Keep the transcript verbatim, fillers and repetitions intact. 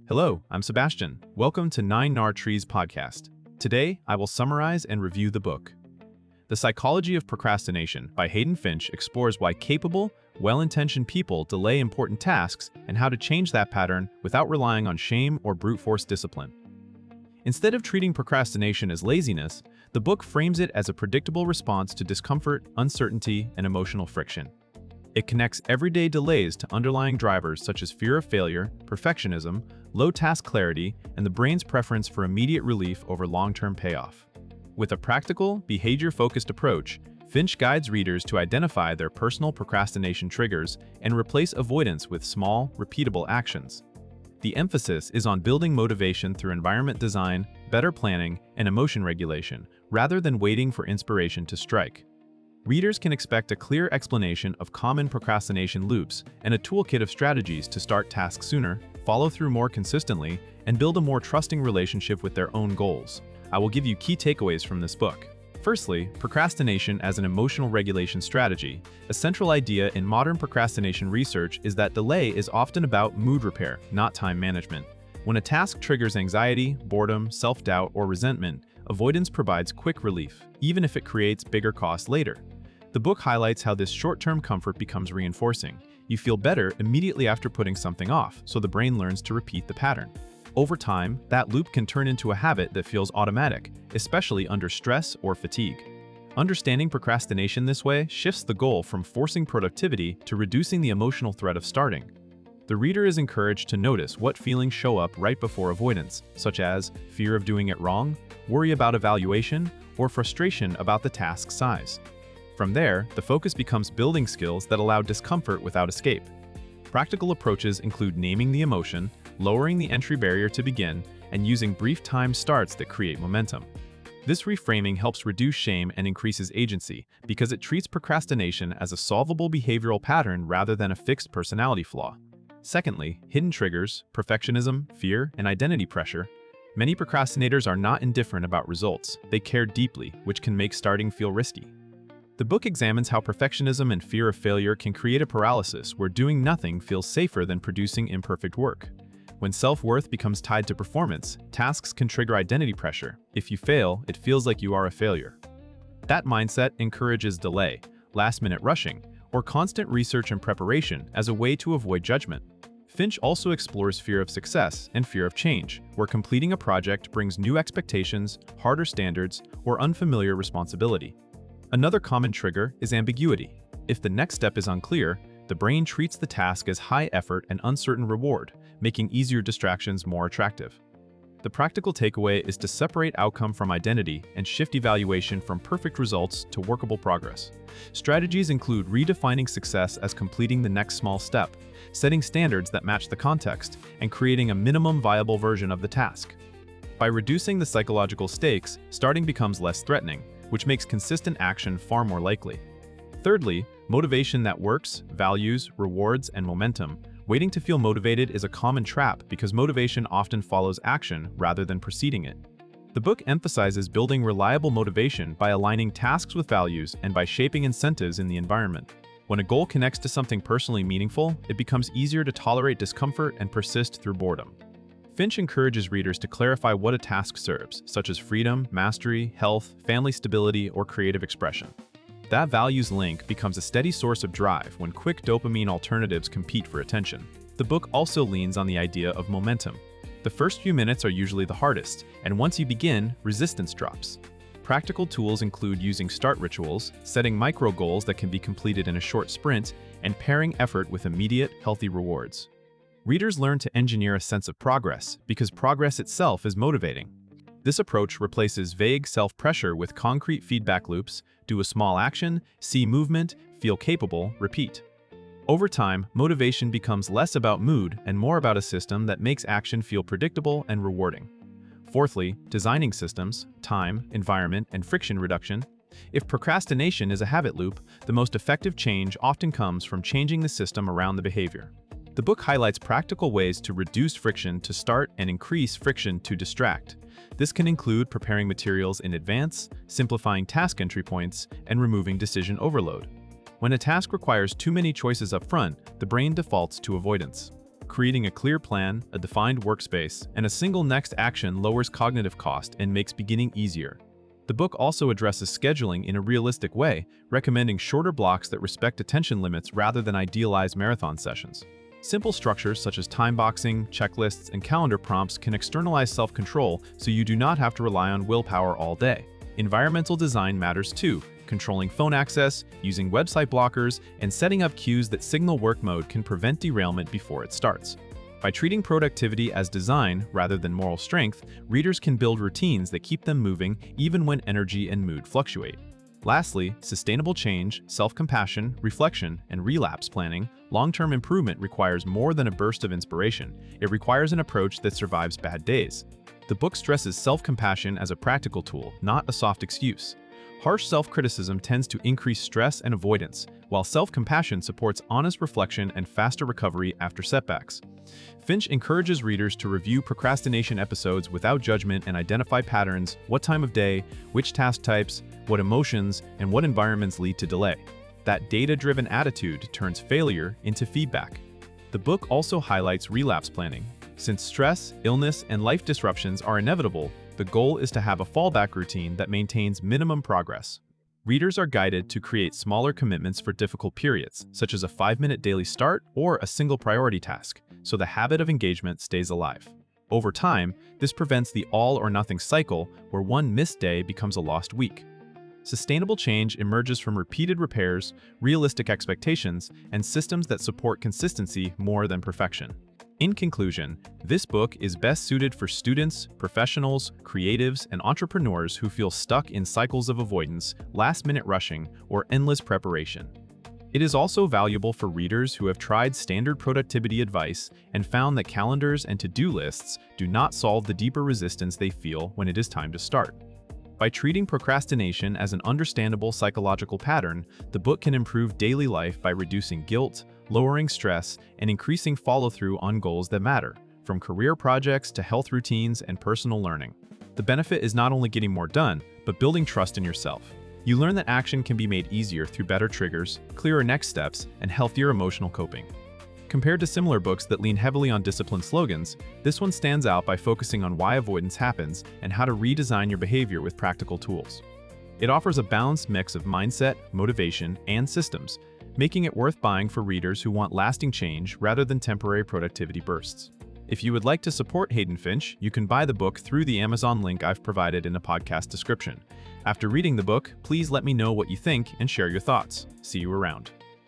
Hello, I'm Sebastian. Welcome to Nine Nar Trees podcast. Today, I will summarize and review the book. The Psychology of Procrastination by Haden Finch explores why capable, well-intentioned people delay important tasks and how to change that pattern without relying on shame or brute force discipline. Instead of treating procrastination as laziness, the book frames it as a predictable response to discomfort, uncertainty, and emotional friction. It connects everyday delays to underlying drivers such as fear of failure, perfectionism, low task clarity, and the brain's preference for immediate relief over long-term payoff. With a practical, behavior-focused approach, Finch guides readers to identify their personal procrastination triggers and replace avoidance with small, repeatable actions. The emphasis is on building motivation through environment design, better planning, and emotion regulation, rather than waiting for inspiration to strike. Readers can expect a clear explanation of common procrastination loops and a toolkit of strategies to start tasks sooner, follow through more consistently, and build a more trusting relationship with their own goals. I will give you key takeaways from this book. Firstly, procrastination as an emotional regulation strategy. A central idea in modern procrastination research is that delay is often about mood repair, not time management. When a task triggers anxiety, boredom, self-doubt, or resentment, avoidance provides quick relief, even if it creates bigger costs later. The book highlights how this short-term comfort becomes reinforcing. You feel better immediately after putting something off, so the brain learns to repeat the pattern. Over time, that loop can turn into a habit that feels automatic, especially under stress or fatigue. Understanding procrastination this way shifts the goal from forcing productivity to reducing the emotional threat of starting. The reader is encouraged to notice what feelings show up right before avoidance, such as fear of doing it wrong, worry about evaluation, or frustration about the task's size. From there, the focus becomes building skills that allow discomfort without escape. Practical approaches include naming the emotion, lowering the entry barrier to begin, and using brief time starts that create momentum. This reframing helps reduce shame and increases agency because it treats procrastination as a solvable behavioral pattern rather than a fixed personality flaw. Secondly, hidden triggers, perfectionism, fear, and identity pressure. Many procrastinators are not indifferent about results. They care deeply, which can make starting feel risky. The book examines how perfectionism and fear of failure can create a paralysis where doing nothing feels safer than producing imperfect work. When self-worth becomes tied to performance, tasks can trigger identity pressure. If you fail, it feels like you are a failure. That mindset encourages delay, last-minute rushing, or constant research and preparation as a way to avoid judgment. Finch also explores fear of success and fear of change, where completing a project brings new expectations, harder standards, or unfamiliar responsibility. Another common trigger is ambiguity. If the next step is unclear, the brain treats the task as high effort and uncertain reward, making easier distractions more attractive. The practical takeaway is to separate outcome from identity and shift evaluation from perfect results to workable progress. Strategies include redefining success as completing the next small step, setting standards that match the context, and creating a minimum viable version of the task. By reducing the psychological stakes, starting becomes less threatening, which makes consistent action far more likely. Thirdly, motivation that works, values, rewards, and momentum. Waiting to feel motivated is a common trap because motivation often follows action rather than preceding it. The book emphasizes building reliable motivation by aligning tasks with values and by shaping incentives in the environment. When a goal connects to something personally meaningful, it becomes easier to tolerate discomfort and persist through boredom. Finch encourages readers to clarify what a task serves, such as freedom, mastery, health, family stability, or creative expression. That values link becomes a steady source of drive when quick dopamine alternatives compete for attention. The book also leans on the idea of momentum. The first few minutes are usually the hardest, and once you begin, resistance drops. Practical tools include using start rituals, setting micro goals that can be completed in a short sprint, and pairing effort with immediate, healthy rewards. Readers learn to engineer a sense of progress because progress itself is motivating. This approach replaces vague self-pressure with concrete feedback loops: do a small action, see movement, feel capable, repeat. Over time, motivation becomes less about mood and more about a system that makes action feel predictable and rewarding. Fourthly, designing systems, time, environment, and friction reduction. If procrastination is a habit loop, the most effective change often comes from changing the system around the behavior. The book highlights practical ways to reduce friction to start and increase friction to distract. This can include preparing materials in advance, simplifying task entry points, and removing decision overload. When a task requires too many choices up front, the brain defaults to avoidance. Creating a clear plan, a defined workspace, and a single next action lowers cognitive cost and makes beginning easier. The book also addresses scheduling in a realistic way, recommending shorter blocks that respect attention limits rather than idealized marathon sessions. Simple structures such as time boxing, checklists, and calendar prompts can externalize self-control so you do not have to rely on willpower all day. Environmental design matters too. Controlling phone access, using website blockers, and setting up cues that signal work mode can prevent derailment before it starts. By treating productivity as design rather than moral strength, readers can build routines that keep them moving even when energy and mood fluctuate. Lastly, sustainable change, self-compassion, reflection, and relapse planning, long-term improvement requires more than a burst of inspiration. It requires an approach that survives bad days. The book stresses self-compassion as a practical tool, not a soft excuse. Harsh self-criticism tends to increase stress and avoidance, while self-compassion supports honest reflection and faster recovery after setbacks. Finch encourages readers to review procrastination episodes without judgment and identify patterns: what time of day, which task types, what emotions, and what environments lead to delay. That data-driven attitude turns failure into feedback. The book also highlights relapse planning. Since stress, illness, and life disruptions are inevitable, the goal is to have a fallback routine that maintains minimum progress. Readers are guided to create smaller commitments for difficult periods, such as a five-minute daily start or a single priority task, so the habit of engagement stays alive. Over time, this prevents the all-or-nothing cycle where one missed day becomes a lost week. Sustainable change emerges from repeated repairs, realistic expectations, and systems that support consistency more than perfection. In conclusion, this book is best suited for students, professionals, creatives, and entrepreneurs who feel stuck in cycles of avoidance, last-minute rushing, or endless preparation. It is also valuable for readers who have tried standard productivity advice and found that calendars and to-do lists do not solve the deeper resistance they feel when it is time to start. By treating procrastination as an understandable psychological pattern, the book can improve daily life by reducing guilt, lowering stress, and increasing follow-through on goals that matter, from career projects to health routines and personal learning. The benefit is not only getting more done, but building trust in yourself. You learn that action can be made easier through better triggers, clearer next steps, and healthier emotional coping. Compared to similar books that lean heavily on discipline slogans, this one stands out by focusing on why avoidance happens and how to redesign your behavior with practical tools. It offers a balanced mix of mindset, motivation, and systems, making it worth buying for readers who want lasting change rather than temporary productivity bursts. If you would like to support Hayden Finch, you can buy the book through the Amazon link I've provided in the podcast description. After reading the book, please let me know what you think and share your thoughts. See you around.